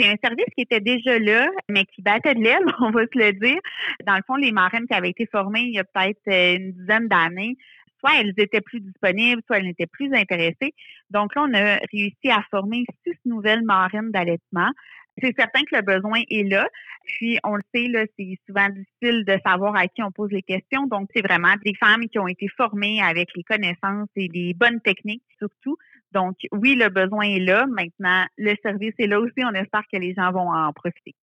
C'est un service qui était déjà là, mais qui battait de l'aile, on va se le dire. Dans le fond, les marraines qui avaient été formées il y a peut-être une dizaine d'années, soit elles étaient plus disponibles, soit elles n'étaient plus intéressées. Donc là, on a réussi à former 6 nouvelles marraines d'allaitement. C'est certain que le besoin est là. Puis, on le sait, là, c'est souvent difficile de savoir à qui on pose les questions. Donc, c'est vraiment des femmes qui ont été formées avec les connaissances et les bonnes techniques, surtout. Donc, oui, le besoin est là. Maintenant, le service est là aussi. On espère que les gens vont en profiter.